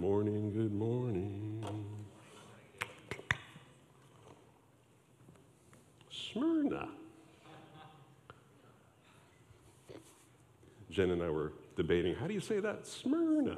morning, good morning. Smyrna. Jen and I were debating, how do you say that? Smyrna.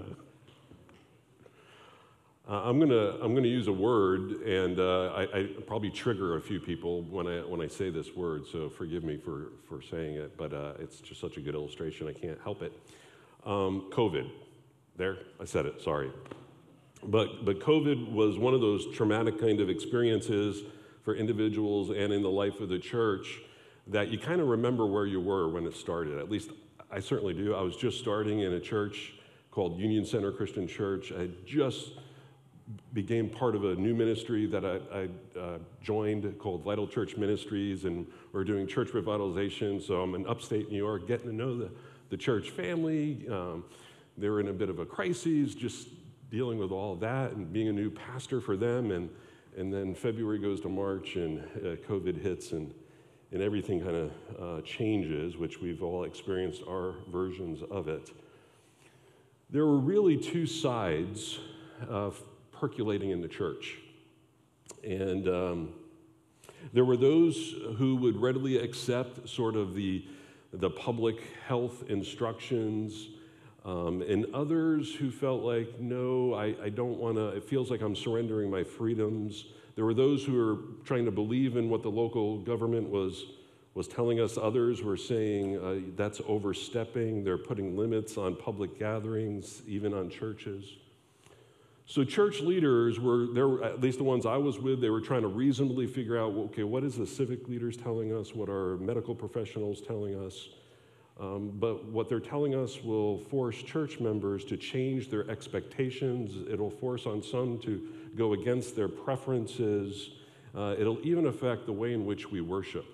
I'm gonna use a word, and I probably trigger a few people when I say this word. So forgive me for saying it, but it's just such a good illustration. I can't help it. COVID. There, I said it. Sorry. But COVID was one of those traumatic kind of experiences for individuals and in the life of the church that you kind of remember where you were when it started. At least I certainly do. I was just starting in a church called Union Center Christian Church. I just became part of a new ministry that I joined called Vital Church Ministries, and we're doing church revitalization. So I'm in upstate New York, getting to know the church family. They were in a bit of a crisis, just dealing with all of that and being a new pastor for them. And then February goes to March, and COVID hits, and everything kind of changes, which we've all experienced our versions of it. There were really two sides percolating in the church. And there were those who would readily accept sort of the public health instructions, and others who felt like, no, I don't want to, it feels like I'm surrendering my freedoms. There were those who were trying to believe in what the local government was telling us. Others were saying that's overstepping. They're putting limits on public gatherings, even on churches. So church leaders were, at least the ones I was with, they were trying to reasonably figure out, okay, what is the civic leaders telling us? What are medical professionals telling us? But what they're telling us will force church members to change their expectations. It'll force on some to go against their preferences. It'll even affect the way in which we worship.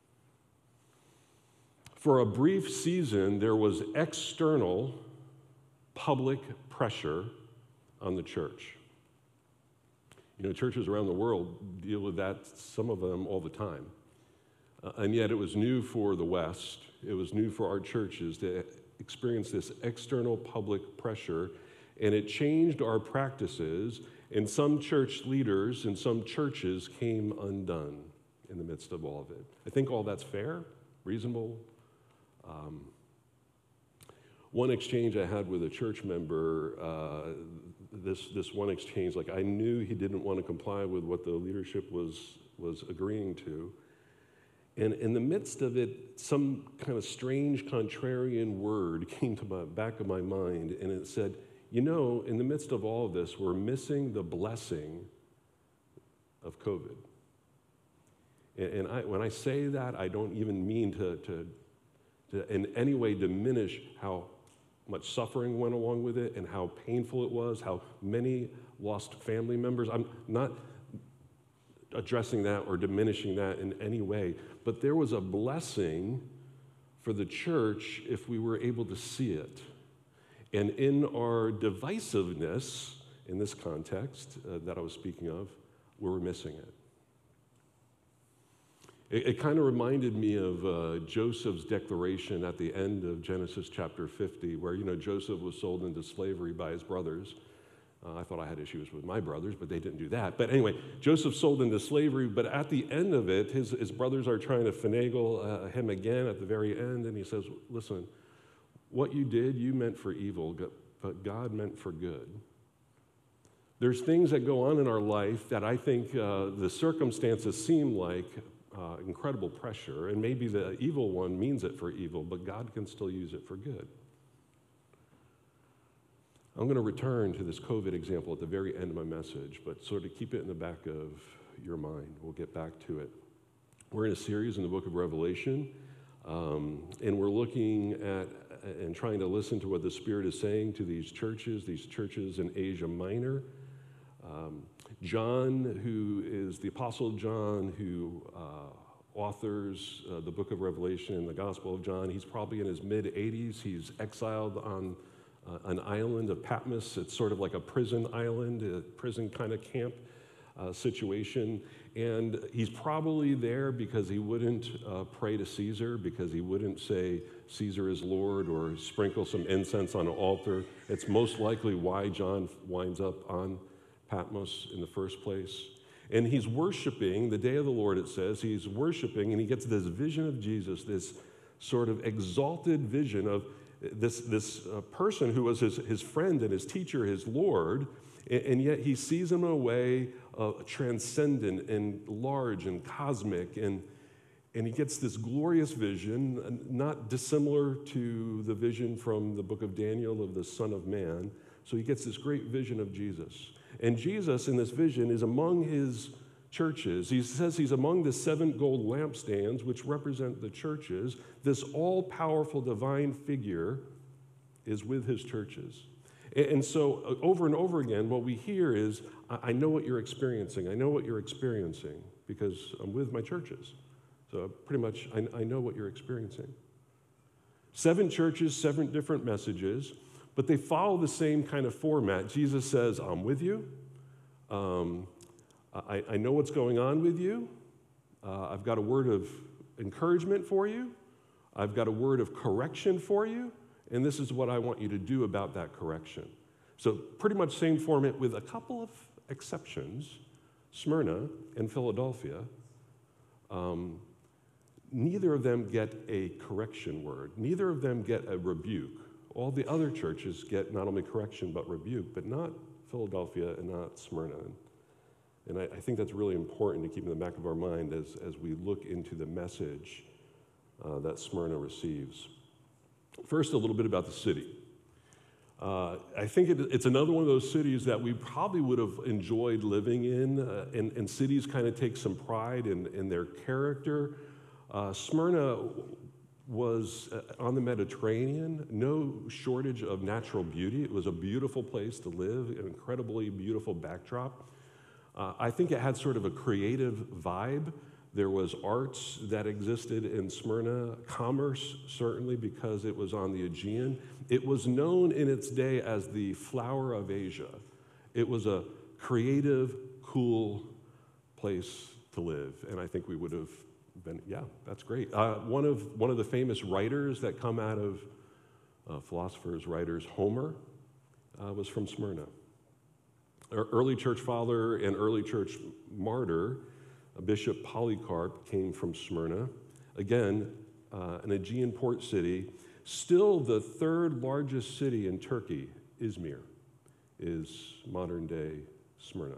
For a brief season, there was external public pressure on the church. You know, churches around the world deal with that, some of them all the time. And yet it was new for the West. It was new for our churches to experience this external public pressure, and it changed our practices, and some church leaders and some churches came undone in the midst of all of it. I think all that's fair, reasonable. One exchange I had with a church member, this one exchange, like I knew he didn't want to comply with what the leadership was agreeing to. And in the midst of it, some kind of strange contrarian word came to the back of my mind, and it said, you know, in the midst of all of this, we're missing the blessing of COVID. And when I say that, I don't even mean to in any way diminish how much suffering went along with it and how painful it was, how many lost family members. I'm not addressing that or diminishing that in any way, but there was a blessing for the church if we were able to see it. And in our divisiveness, in this context that I was speaking of, we were missing it. It kind of reminded me of Joseph's declaration at the end of Genesis chapter 50, where, you know, Joseph was sold into slavery by his brothers. I thought I had issues with my brothers, but they didn't do that. But anyway, Joseph sold into slavery, but at the end of it, his brothers are trying to finagle him again at the very end, and he says, listen, what you did, you meant for evil, but God meant for good. There's things that go on in our life that I think the circumstances seem like incredible pressure, and maybe the evil one means it for evil, but God can still use it for good. I'm going to return to this COVID example at the very end of my message, but sort of keep it in the back of your mind. We'll get back to it. We're in a series in the book of Revelation, and we're looking at and trying to listen to what the Spirit is saying to these churches in Asia Minor. John, who is the Apostle John, who authors the book of Revelation and the Gospel of John, he's probably in his mid-80s. He's exiled on an island of Patmos. It's sort of like a prison island, a prison kind of camp. situation. And he's probably there because he wouldn't pray to Caesar, because he wouldn't say Caesar is Lord or sprinkle some incense on an altar. It's most likely why John winds up on Patmos in the first place. And he's worshiping, the day of the Lord, it says, he's worshiping, and he gets this vision of Jesus, this sort of exalted vision of this person who was his friend and his teacher, his Lord, and yet he sees him in a way transcendent and large and cosmic, and he gets this glorious vision, not dissimilar to the vision from the book of Daniel of the Son of Man. So he gets this great vision of Jesus. And Jesus, in this vision, is among his churches. He says he's among the 7 gold lampstands, which represent the churches. This all-powerful divine figure is with his churches. And so over and over again, what we hear is, I know what you're experiencing. I know what you're experiencing because I'm with my churches. So pretty much, I know what you're experiencing. 7 churches, 7 different messages, but they follow the same kind of format. Jesus says, I'm with you. I know what's going on with you. I've got a word of encouragement for you. I've got a word of correction for you. And this is what I want you to do about that correction. So pretty much same format with a couple of exceptions, Smyrna and Philadelphia. Neither of them get a correction word. Neither of them get a rebuke. All the other churches get not only correction but rebuke, but not Philadelphia and not Smyrna. And I think that's really important to keep in the back of our mind as we look into the message that Smyrna receives. First, a little bit about the city. I think it's another one of those cities that we probably would have enjoyed living in, and cities kind of take some pride in their character. Smyrna was on the Mediterranean, no shortage of natural beauty. It was a beautiful place to live, an incredibly beautiful backdrop. I think it had sort of a creative vibe. There was arts that existed in Smyrna, commerce, certainly, because it was on the Aegean. It was known in its day as the flower of Asia. It was a creative, cool place to live, and I think we would have been, yeah, that's great. One of the famous writers that come out of philosophers, writers, Homer, was from Smyrna. Early church father and early church martyr, Bishop Polycarp, came from Smyrna. Again, an Aegean port city. Still the 3rd largest city in Turkey, Izmir, is modern-day Smyrna.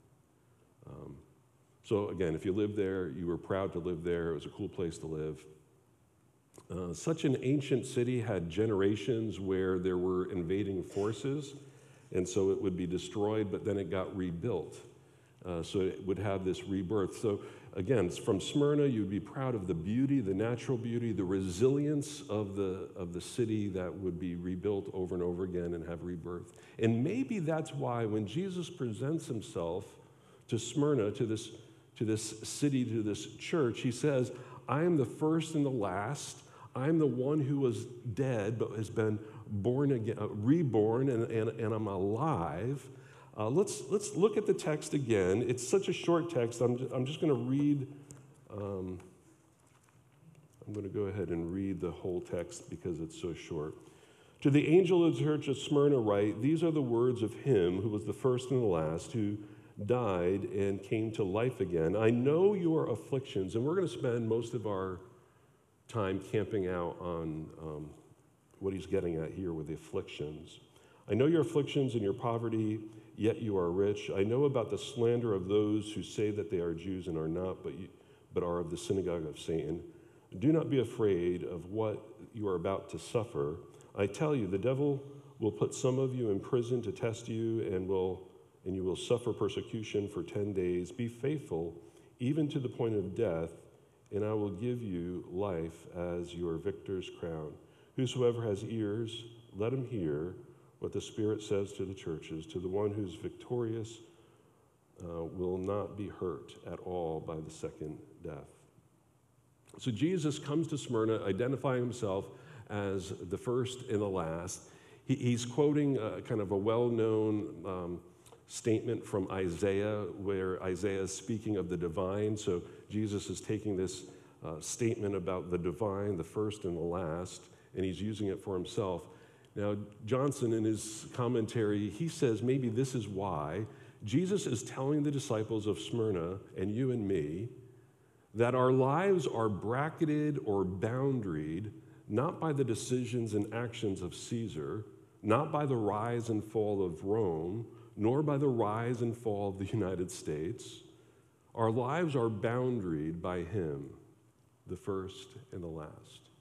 So again, if you lived there, you were proud to live there. It was a cool place to live. Such an ancient city had generations where there were invading forces, and so it would be destroyed, but then it got rebuilt. So it would have this rebirth. So again, from Smyrna, you'd be proud of the beauty, the natural beauty, the resilience of the city that would be rebuilt over and over again and have rebirth. And maybe that's why when Jesus presents himself to Smyrna, to this city, to this church, he says, I am the first and the last. I'm the one who was dead but has been born again, reborn, and I'm alive. Let's look at the text again. It's such a short text. I'm just going to read. I'm going to go ahead and read the whole text because it's so short. To the angel of the church of Smyrna write, these are the words of him who was the first and the last, who died and came to life again. I know your afflictions, and we're going to spend most of our time camping out on what he's getting at here with the afflictions. I know your afflictions and your poverty, yet you are rich. I know about the slander of those who say that they are Jews and are not, but are of the synagogue of Satan. Do not be afraid of what you are about to suffer. I tell you, the devil will put some of you in prison to test you, and you will suffer persecution for 10 days. Be faithful, even to the point of death, and I will give you life as your victor's crown. Whosoever has ears, let him hear what the Spirit says to the churches. To the one who's victorious will not be hurt at all by the second death. So Jesus comes to Smyrna, identifying himself as the first and the last. He's quoting kind of a well-known statement from Isaiah, where Isaiah is speaking of the divine. So Jesus is taking this statement about the divine, the first and the last, and he's using it for himself. Now, Johnson, in his commentary, he says maybe this is why Jesus is telling the disciples of Smyrna and you and me that our lives are bracketed or boundaried not by the decisions and actions of Caesar, not by the rise and fall of Rome, nor by the rise and fall of the United States. Our lives are boundaried by him, the first and the last.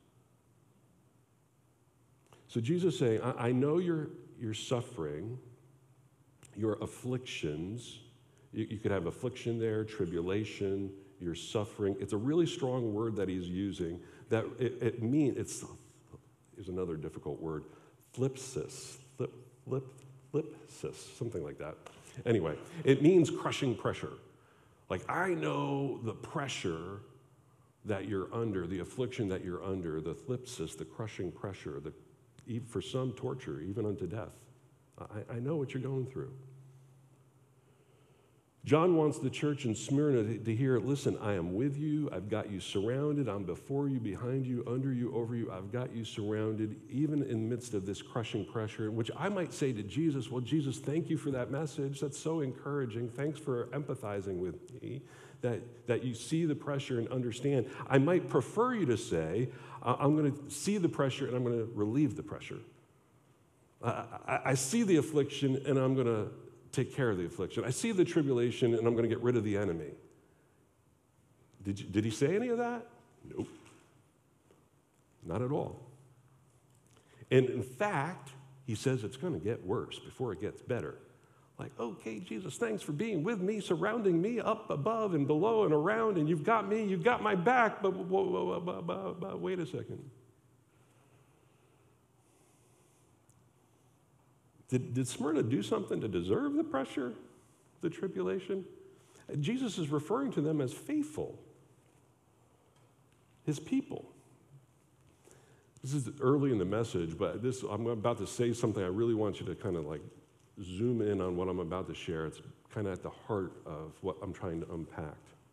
So Jesus is saying, I know you're suffering, your afflictions. You could have affliction there, tribulation, you're suffering. It's a really strong word that he's using. That it means, here's another difficult word, thlipsis, something like that. Anyway, it means crushing pressure. Like, I know the pressure that you're under, the affliction that you're under, the thlipsis, the crushing pressure, for some torture, even unto death. I know what you're going through. John wants the church in Smyrna to hear, listen, I am with you. I've got you surrounded. I'm before you, behind you, under you, over you. I've got you surrounded, even in the midst of this crushing pressure, which I might say to Jesus, well, Jesus, thank you for that message. That's so encouraging. Thanks for empathizing with me, that you see the pressure and understand. I might prefer you to say, I'm going to see the pressure and I'm going to relieve the pressure. I see the affliction and I'm going to take care of the affliction. I see the tribulation and I'm going to get rid of the enemy. Did he say any of that? Nope. Not at all. And in fact, he says it's going to get worse before it gets better. Like, okay, Jesus, thanks for being with me, surrounding me up above and below and around, and you've got me, you've got my back, but wait a second. Did Smyrna do something to deserve the pressure, the tribulation? Jesus is referring to them as faithful, his people. This is early in the message, but I'm about to say something I really want you to kind of like zoom in on what I'm about to share. It's kind of at the heart of what I'm trying to unpack.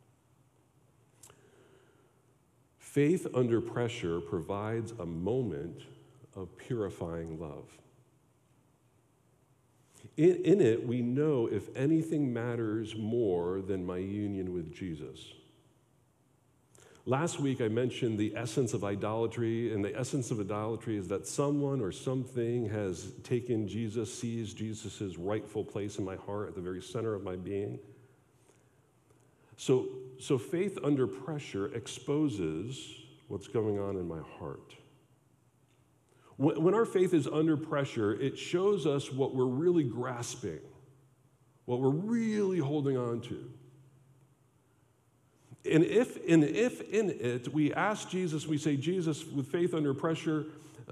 Faith under pressure provides a moment of purifying love. In it, we know if anything matters more than my union with Jesus. Last week, I mentioned the essence of idolatry, and the essence of idolatry is that someone or something has taken Jesus, seized Jesus' rightful place in my heart at the very center of my being. So faith under pressure exposes what's going on in my heart. When our faith is under pressure, it shows us what we're really grasping, what we're really holding on to. And if in it we ask Jesus, we say, Jesus, with faith under pressure,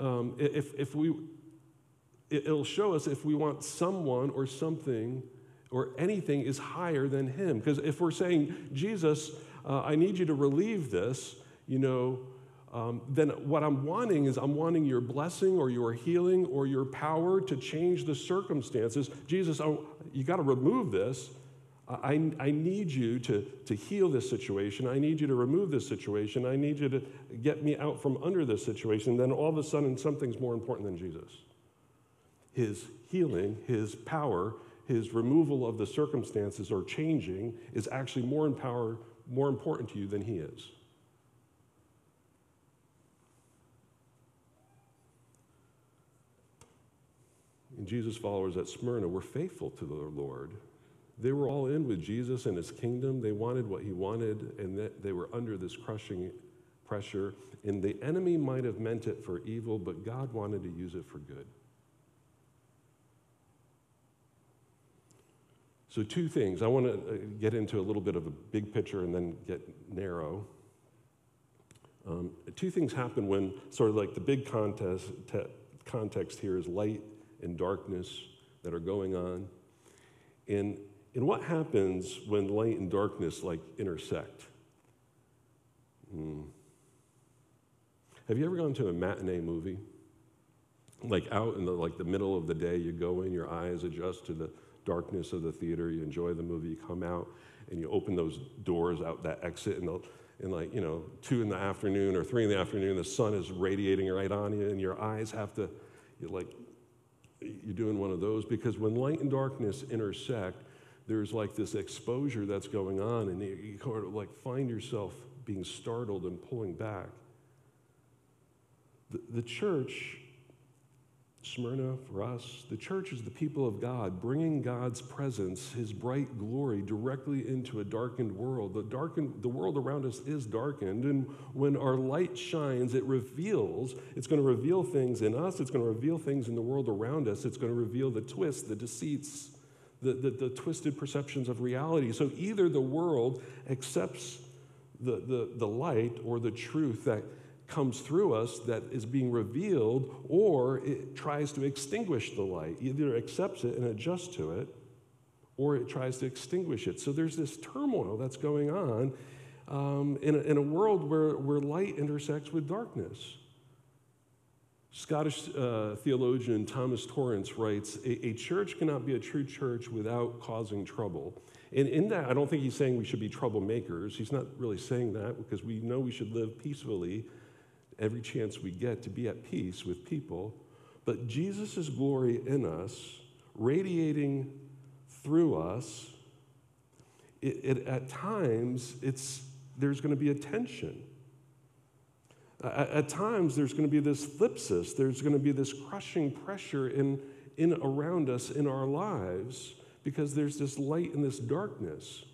it'll show us if we want someone or something or anything is higher than him. Because if we're saying, Jesus, I need you to relieve this, then what I'm wanting is I'm wanting your blessing or your healing or your power to change the circumstances. Jesus, you got to remove this. I need you to heal this situation. I need you to remove this situation. I need you to get me out from under this situation. Then all of a sudden, something's more important than Jesus. His healing, his power, his removal of the circumstances or changing is actually more important to you than he is. And Jesus' followers at Smyrna were faithful to the Lord. They were all in with Jesus and his kingdom. They wanted what he wanted, and they were under this crushing pressure. And the enemy might have meant it for evil, but God wanted to use it for good. So two things. I want to get into a little bit of a big picture and then get narrow. Two things happen when sort of like the big context here is light and darkness that are going on. And what happens when light and darkness like intersect? Have you ever gone to a matinee movie? Like out in the middle of the day, you go in, your eyes adjust to darkness of the theater, you enjoy the movie, you come out, and you open those doors out that exit, and 2 in the afternoon or 3 in the afternoon, the sun is radiating right on you, and your eyes have to, you're doing one of those, because when light and darkness intersect, there's like this exposure that's going on, and you kind of like find yourself being startled and pulling back. The church, Smyrna, for us, the church is the people of God, bringing God's presence, his bright glory, directly into a darkened world. The world around us is darkened, and when our light shines, it's going to reveal things in us, it's going to reveal things in the world around us, it's going to reveal the twists, the deceits, the twisted perceptions of reality. So either the world accepts the light or the truth that comes through us that is being revealed, or it tries to extinguish the light. Either accepts it and adjusts to it, or it tries to extinguish it. So there's this turmoil that's going on in a world where light intersects with darkness. Scottish theologian Thomas Torrance writes, a church cannot be a true church without causing trouble. And in that, I don't think he's saying we should be troublemakers. He's not really saying that, because we know we should live peacefully every chance we get to be at peace with people. But Jesus' glory in us, radiating through us, at times, there's going to be a tension. At times, there's going to be this thlipsis. There's going to be this crushing pressure in around us in our lives, because there's this light and this darkness.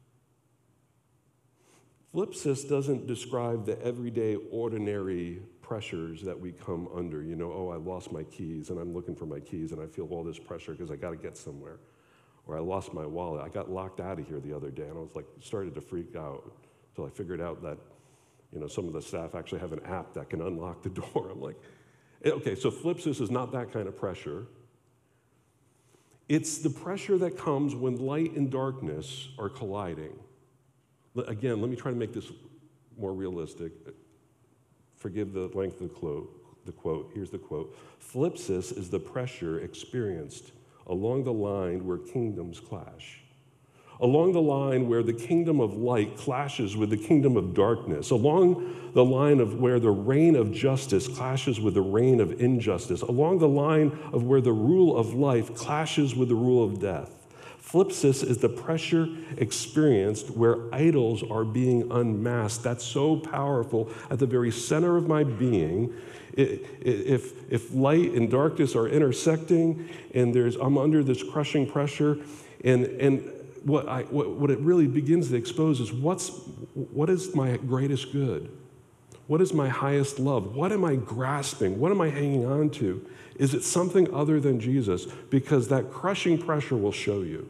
Thlipsis doesn't describe the everyday, ordinary pressures that we come under. I lost my keys, and I'm looking for my keys, and I feel all this pressure because I got to get somewhere. Or I lost my wallet. I got locked out of here the other day, and I was started to freak out until I figured out that some of the staff actually have an app that can unlock the door. I'm like, okay, so thlipsis is not that kind of pressure. It's the pressure that comes when light and darkness are colliding. Again, let me try to make this more realistic. Forgive the length of the quote. Here's the quote. Thlipsis is the pressure experienced along the line where kingdoms clash. Along the line where the kingdom of light clashes with the kingdom of darkness, along the line of where the reign of justice clashes with the reign of injustice, along the line of where the rule of life clashes with the rule of death. Thlipsis is the pressure experienced where idols are being unmasked. That's so powerful at the very center of my being. If light and darkness are intersecting, and I'm under this crushing pressure, and what it really begins to expose is what is my greatest good? What is my highest love? What am I grasping? What am I hanging on to? Is it something other than Jesus? Because that crushing pressure will show you.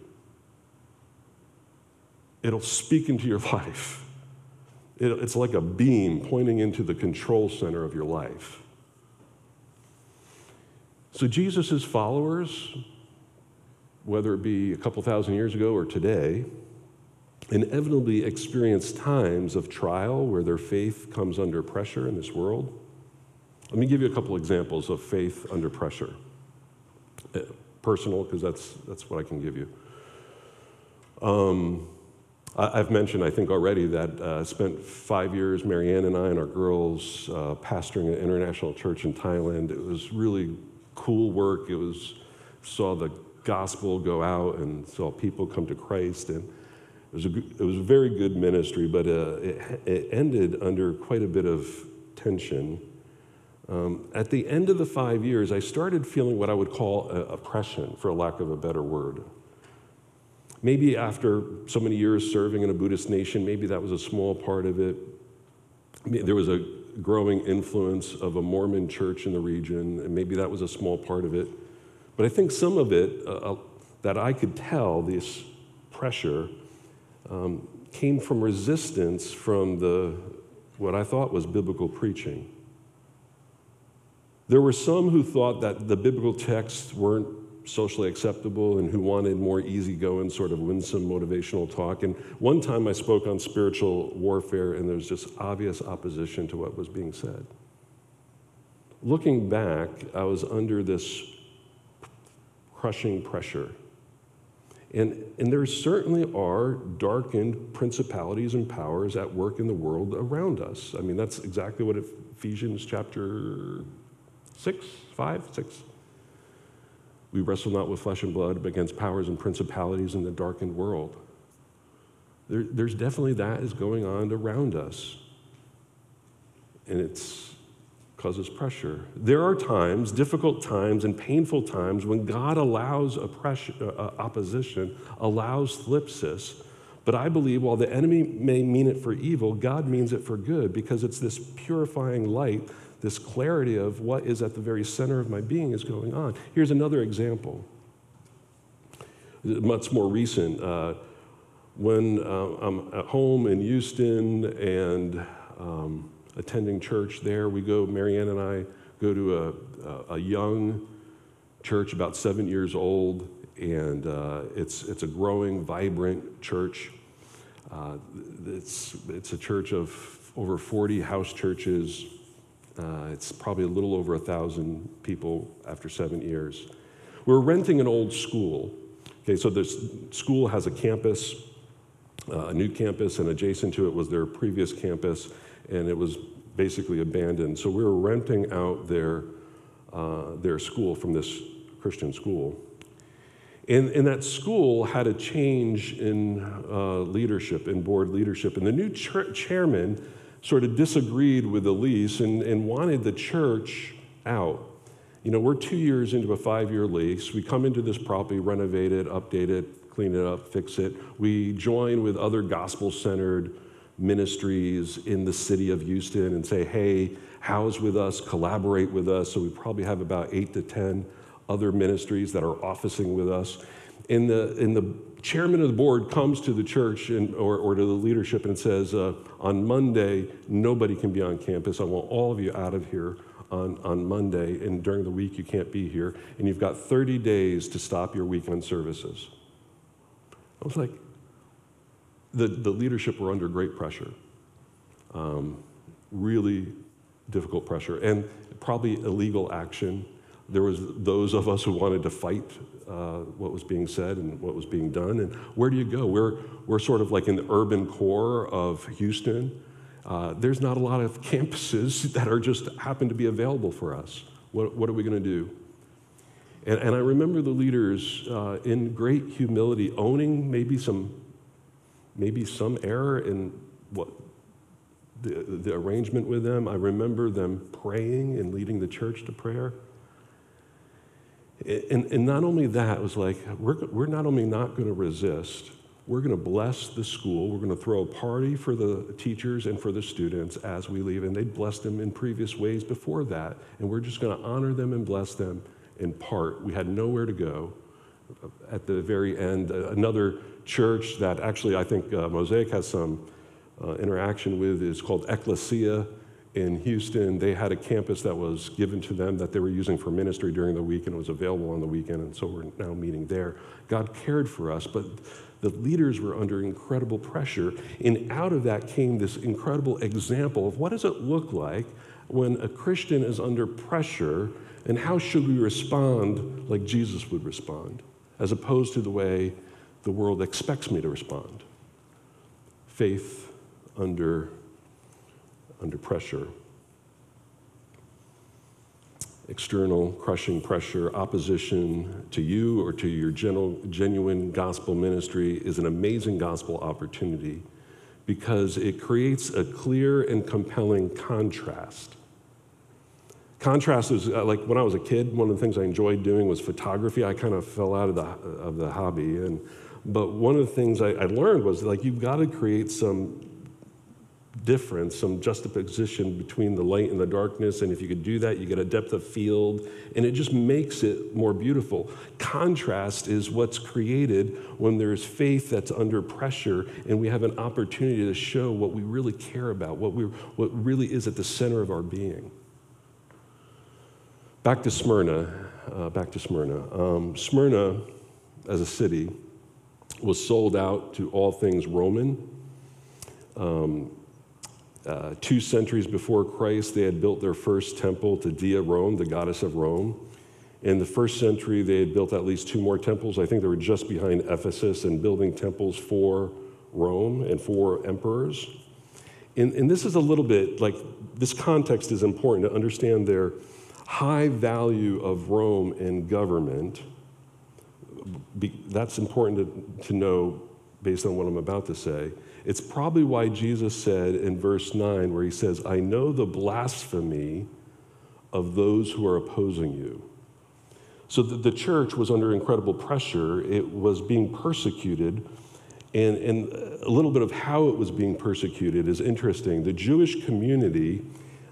It'll speak into your life. It's like a beam pointing into the control center of your life. So Jesus' followers, whether it be a couple thousand years ago or today, inevitably experience times of trial where their faith comes under pressure in this world. Let me give you a couple examples of faith under pressure. Personal, because that's what I can give you. I've mentioned, I think already, that I spent 5 years, Marianne and I and our girls, pastoring an international church in Thailand. It was really cool work. Saw the gospel go out and saw people come to Christ, and it was a very good ministry, but it ended under quite a bit of tension. At the end of the 5 years, I started feeling what I would call oppression, for lack of a better word. Maybe after so many years serving in a Buddhist nation, maybe that was a small part of it. There was a growing influence of a Mormon church in the region, and maybe that was a small part of it. But I think some of it, that I could tell, this pressure, came from resistance from what I thought was biblical preaching. There were some who thought that the biblical texts weren't socially acceptable and who wanted more easygoing, sort of winsome motivational talk. And one time I spoke on spiritual warfare, and there was just obvious opposition to what was being said. Looking back, I was under this crushing pressure. And there certainly are darkened principalities and powers at work in the world around us. I mean, that's exactly what Ephesians chapter 6, 5, 6. We wrestle not with flesh and blood, but against powers and principalities in the darkened world. There's definitely that is going on around us. And it's causes pressure. There are times, difficult times and painful times when God allows opposition, allows thlipsis. But I believe while the enemy may mean it for evil, God means it for good, because it's this purifying light, this clarity of what is at the very center of my being is going on. Here's another example, much more recent. When I'm at home in Houston and attending church there, Marianne and I go to a young church, about 7 years old, and it's a growing, vibrant church. It's a church of over 40 house churches. It's probably a little over 1,000 people after 7 years. We're renting an old school. Okay, so this school has a campus, a new campus, and adjacent to it was their previous campus, and it was basically abandoned. So we were renting out their school from this Christian school. And that school had a change in leadership, in board leadership, and the new chairman sort of disagreed with the lease and wanted the church out. You know, we're 2 years into a 5-year lease. We come into this property, renovate it, update it, clean it up, fix it. We join with other gospel-centered ministries in the city of Houston and say, hey, house with us, collaborate with us. So we probably have about 8 to 10 other ministries that are officing with us. And the chairman of the board comes to the church or to the leadership and says, on Monday, nobody can be on campus. I want all of you out of here on Monday, and during the week you can't be here, and you've got 30 days to stop your weekend services. I was like, the leadership were under great pressure, really difficult pressure, and probably illegal action. There was those of us who wanted to fight what was being said and what was being done. And where do you go? We're sort of like in the urban core of Houston. There's not a lot of campuses that are just happen to be available for us. What are we going to do? And I remember the leaders in great humility owning maybe some error in what the arrangement with them. I remember them praying and leading the church to prayer. And not only that, it was like, we're not only not going to resist, we're going to bless the school. We're going to throw a party for the teachers and for the students as we leave. And they'd blessed them in previous ways before that. And we're just going to honor them and bless them in part. We had nowhere to go. At the very end, another church that actually I think Mosaic has some interaction with is called Ecclesia in Houston. They had a campus that was given to them that they were using for ministry during the week, and it was available on the weekend, and so we're now meeting there. God cared for us, but the leaders were under incredible pressure, and out of that came this incredible example of what does it look like when a Christian is under pressure, and how should we respond like Jesus would respond, as opposed to the way the world expects me to respond. Faith under pressure. External crushing pressure, opposition to you or to your genuine gospel ministry is an amazing gospel opportunity because it creates a clear and compelling contrast. Contrast is like when I was a kid, one of the things I enjoyed doing was photography. I kind of fell out of the hobby, but one of the things I learned was like you've got to create some difference, some juxtaposition between the light and the darkness, and if you could do that, you get a depth of field, and it just makes it more beautiful. Contrast is what's created when there's faith that's under pressure, and we have an opportunity to show what we really care about, what really is at the center of our being. Back to Smyrna. Smyrna, as a city, was sold out to all things Roman. 2 centuries before Christ, they had built their first temple to Dia Rome, the goddess of Rome. In the first century, they had built at least 2 more temples. I think they were just behind Ephesus and building temples for Rome and for emperors. And this is a little bit like, this context is important to understand their high value of Rome in government. That's important to know based on what I'm about to say. It's probably why Jesus said in verse 9, where he says, I know the blasphemy of those who are opposing you. So the church was under incredible pressure. It was being persecuted. And a little bit of how it was being persecuted is interesting. The Jewish community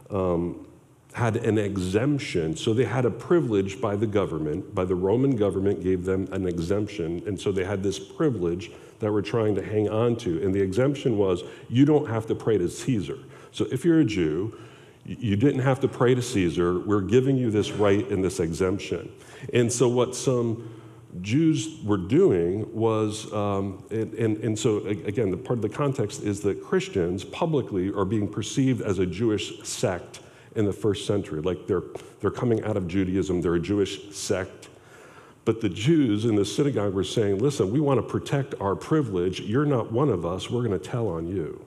had an exemption. So they had a privilege by the government, by the Roman government gave them an exemption. And so they had this privilege that we're trying to hang on to. And the exemption was, you don't have to pray to Caesar. So if you're a Jew, you didn't have to pray to Caesar. We're giving you this right and this exemption. And so what some Jews were doing was, and so again, the part of the context is that Christians publicly are being perceived as a Jewish sect in the first century. Like they're coming out of Judaism, they're a Jewish sect. But the Jews in the synagogue were saying, listen, we want to protect our privilege. You're not one of us. We're going to tell on you.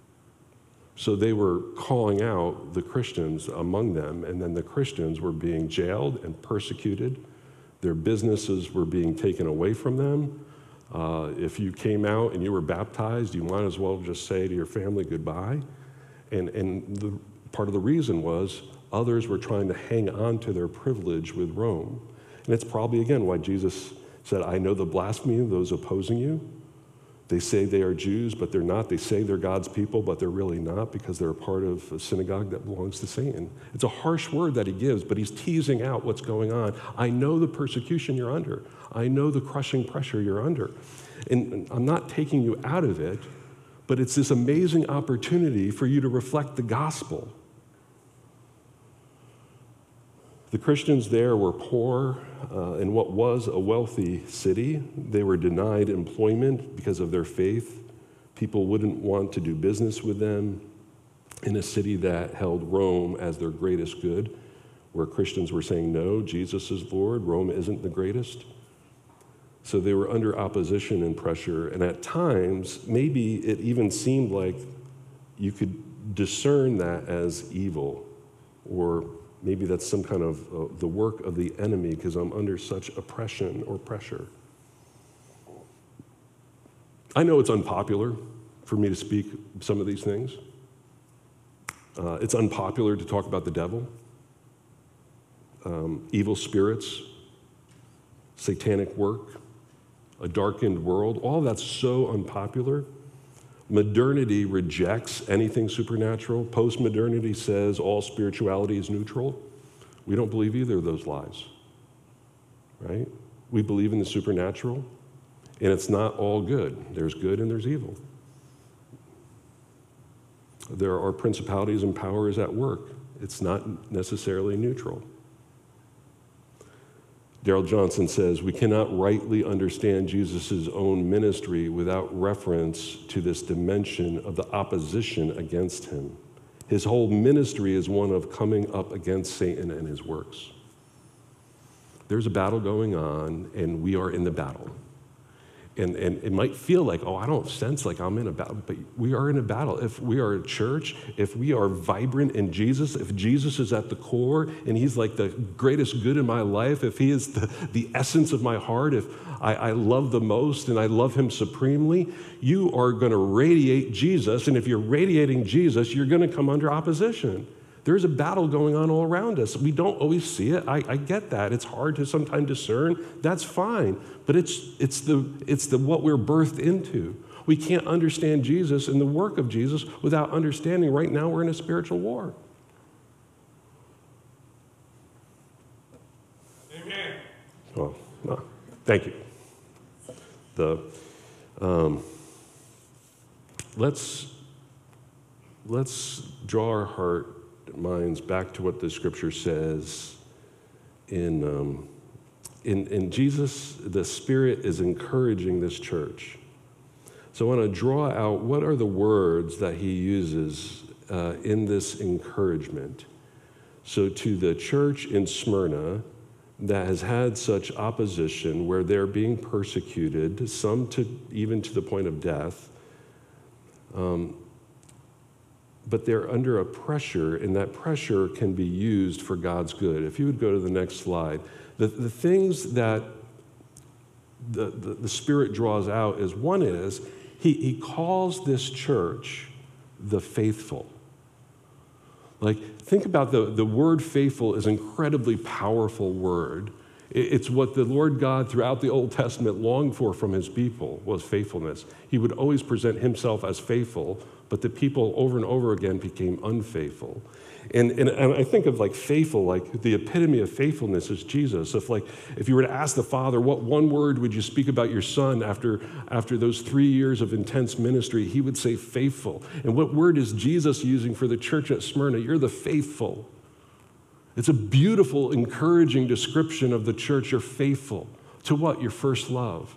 So they were calling out the Christians among them, and then the Christians were being jailed and persecuted. Their businesses were being taken away from them. If you came out and you were baptized, you might as well just say to your family goodbye. And part of the reason was others were trying to hang on to their privilege with Rome. And it's probably, again, why Jesus said, I know the blasphemy of those opposing you. They say they are Jews, but they're not. They say they're God's people, but they're really not because they're a part of a synagogue that belongs to Satan. It's a harsh word that he gives, but he's teasing out what's going on. I know the persecution you're under. I know the crushing pressure you're under. And I'm not taking you out of it, but it's this amazing opportunity for you to reflect the gospel. The Christians there were poor in what was a wealthy city. They were denied employment because of their faith. People wouldn't want to do business with them in a city that held Rome as their greatest good, where Christians were saying, no, Jesus is Lord, Rome isn't the greatest. So they were under opposition and pressure, and at times, maybe it even seemed like you could discern that as evil, or maybe that's some kind of the work of the enemy because I'm under such oppression or pressure. I know it's unpopular for me to speak some of these things. It's unpopular to talk about the devil, evil spirits, satanic work, a darkened world. All that's so unpopular. Modernity rejects anything supernatural. Post-modernity says all spirituality is neutral. We don't believe either of those lies, right? We believe in the supernatural, and it's not all good. There's good and there's evil. There are principalities and powers at work. It's not necessarily neutral. Darrell Johnson says, we cannot rightly understand Jesus' own ministry without reference to this dimension of the opposition against him. His whole ministry is one of coming up against Satan and his works. There's a battle going on, and we are in the battle. And it might feel like, oh, I don't sense like I'm in a battle, but we are in a battle. If we are a church, if we are vibrant in Jesus, if Jesus is at the core and he's like the greatest good in my life, if he is the essence of my heart, if I love the most and I love him supremely, you are going to radiate Jesus. And if you're radiating Jesus, you're going to come under opposition. There's a battle going on all around us. We don't always see it. I get that. It's hard to sometimes discern. That's fine. But it's the what we're birthed into. We can't understand Jesus and the work of Jesus without understanding right now we're in a spiritual war. Amen. Well, thank you. Let's draw our heart minds back to what the scripture says in Jesus. The Spirit is encouraging this church. So I want to draw out what are the words that he uses in this encouragement. So to the church in Smyrna, that has had such opposition, where they're being persecuted, some even to the point of death, but they're under a pressure, and that pressure can be used for God's good. If you would go to the next slide. The things that the Spirit draws out is, one is, he calls this church the faithful. Like, think about the word faithful is an incredibly powerful word. It's what the Lord God throughout the Old Testament longed for from his people, was faithfulness. He would always present himself as faithful, but the people over and over again became unfaithful. And I think of like faithful, like the epitome of faithfulness is Jesus. If you were to ask the Father, what one word would you speak about your Son after those 3 years of intense ministry, he would say faithful. And what word is Jesus using for the church at Smyrna? You're the faithful. It's a beautiful, encouraging description of the church. You're faithful. To what? Your first love.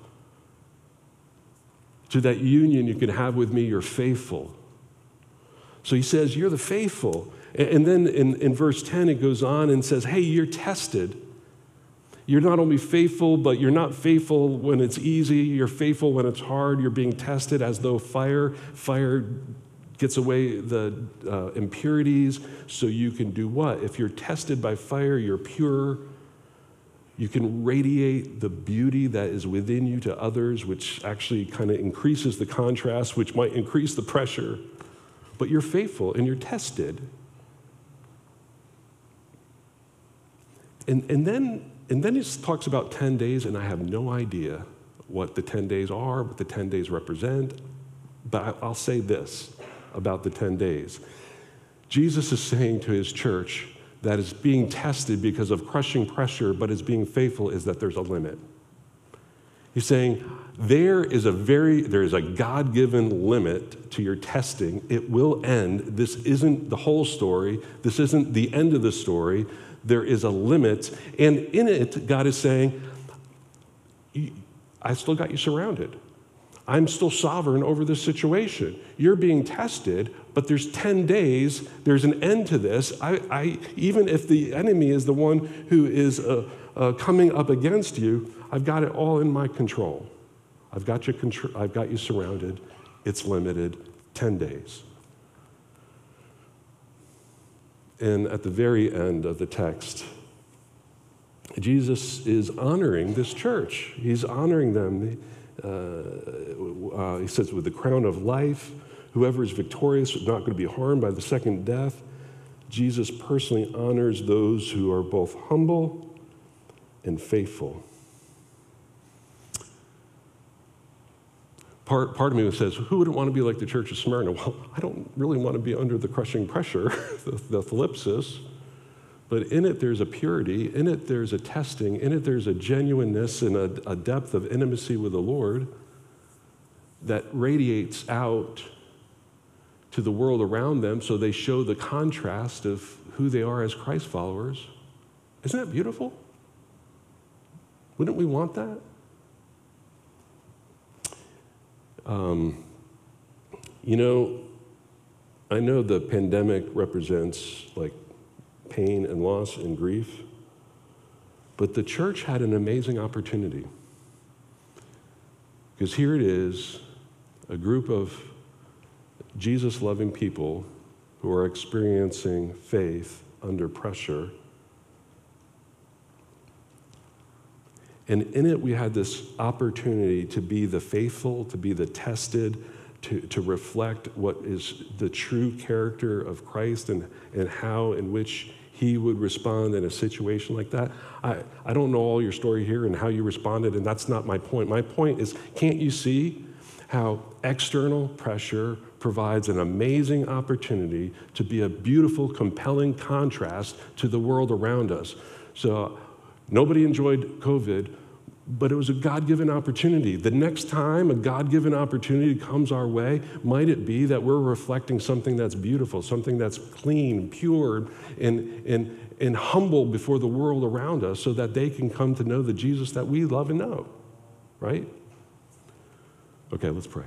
To that union you can have with me, you're faithful. So he says, you're the faithful. And then in verse 10, it goes on and says, hey, you're tested. You're not only faithful, but you're not faithful when it's easy. You're faithful when it's hard. You're being tested as though fire gets away the impurities, so you can do what? If you're tested by fire, you're pure. You can radiate the beauty that is within you to others, which actually kind of increases the contrast, which might increase the pressure. But you're faithful and you're tested. And then he talks about 10 days, and I have no idea what the 10 days are, what the 10 days represent. But I'll say this about the 10 days. Jesus is saying to his church that is being tested because of crushing pressure, but is being faithful, is that there's a limit. He's saying there is a God-given limit to your testing. It will end. This isn't the whole story. This isn't the end of the story. There is a limit. And in it, God is saying, I still got you surrounded. I'm still sovereign over this situation. You're being tested, but there's 10 days. There's an end to this. Even if the enemy is the one who is coming up against you, I've got it all in my control. I've got you surrounded. It's limited. 10 days. And at the very end of the text, Jesus is honoring this church. He's honoring them. He says, with the crown of life, whoever is victorious is not going to be harmed by the second death. Jesus personally honors those who are both humble and faithful. Part of me says, who wouldn't want to be like the church of Smyrna? Well, I don't really want to be under the crushing pressure, the thlipsis. But in it, there's a purity. In it, there's a testing. In it, there's a genuineness and a depth of intimacy with the Lord that radiates out to the world around them, so they show the contrast of who they are as Christ followers. Isn't that beautiful? Wouldn't we want that? I know the pandemic represents like pain and loss and grief, but the church had an amazing opportunity. Because here it is, a group of Jesus-loving people who are experiencing faith under pressure. And in it, we had this opportunity to be the faithful, to be the tested, to reflect what is the true character of Christ and how in which he would respond in a situation like that. I don't know all your story here and how you responded, and that's not my point. My point is, can't you see how external pressure provides an amazing opportunity to be a beautiful, compelling contrast to the world around us? So nobody enjoyed COVID, but it was a God-given opportunity. The next time a God-given opportunity comes our way, might it be that we're reflecting something that's beautiful, something that's clean, pure, and humble before the world around us, so that they can come to know the Jesus that we love and know, right? Okay, let's pray.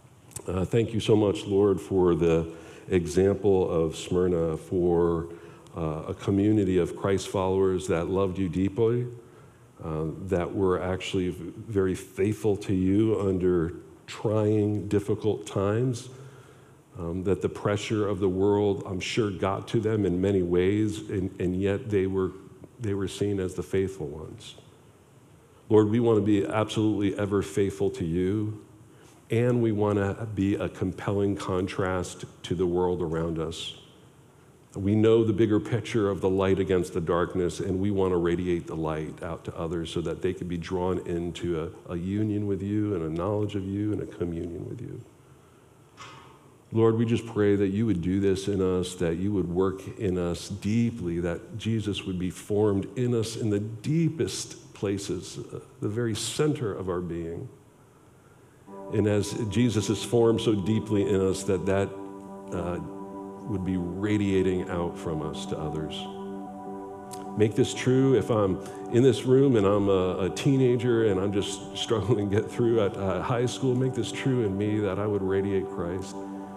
Thank you so much, Lord, for the example of Smyrna, for a community of Christ followers that loved you deeply, that were actually very faithful to you under trying, difficult times, that the pressure of the world, I'm sure, got to them in many ways, and yet they were seen as the faithful ones. Lord, we want to be absolutely ever faithful to you, and we want to be a compelling contrast to the world around us. We know the bigger picture of the light against the darkness, and we want to radiate the light out to others so that they can be drawn into a union with you and a knowledge of you and a communion with you. Lord, we just pray that you would do this in us, that you would work in us deeply, that Jesus would be formed in us in the deepest places, the very center of our being. And as Jesus is formed so deeply in us, that would be radiating out from us to others. Make this true if I'm in this room and I'm a teenager and I'm just struggling to get through at high school. Make this true in me, that I would radiate Christ.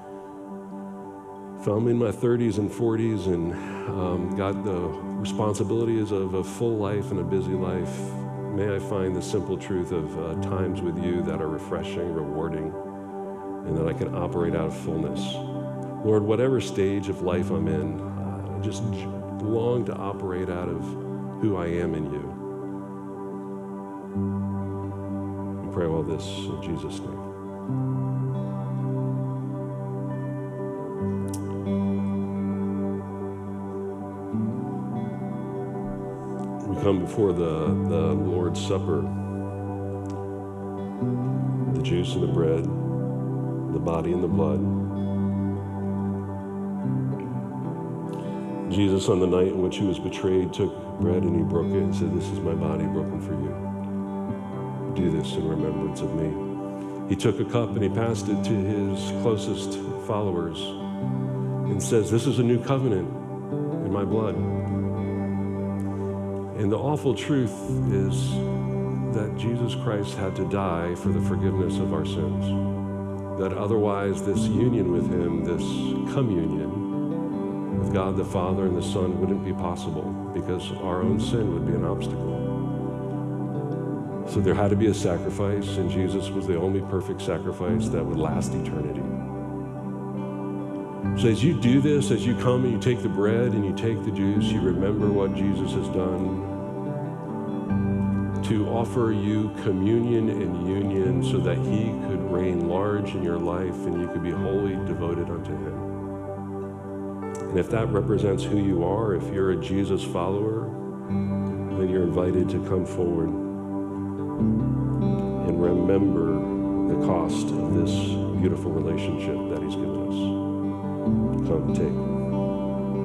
If I'm in my 30s and 40s and got the responsibilities of a full life and a busy life, may I find the simple truth of times with you that are refreshing, rewarding, and that I can operate out of fullness. Lord, whatever stage of life I'm in, I just long to operate out of who I am in you. We pray all this in Jesus' name. We come before the Lord's Supper, the juice and the bread, the body and the blood. Jesus, on the night in which he was betrayed, took bread and he broke it and said, "This is my body broken for you. Do this in remembrance of me." He took a cup and he passed it to his closest followers and says, "This is a new covenant in my blood." And the awful truth is that Jesus Christ had to die for the forgiveness of our sins. That otherwise this union with him, this communion with God the Father and the Son wouldn't be possible, because our own sin would be an obstacle. So there had to be a sacrifice, and Jesus was the only perfect sacrifice that would last eternity. So as you do this, as you come and you take the bread and you take the juice, you remember what Jesus has done to offer you communion and union so that he could reign large in your life and you could be wholly devoted unto him. And if that represents who you are, if you're a Jesus follower, then you're invited to come forward and remember the cost of this beautiful relationship that he's given us. Come, take.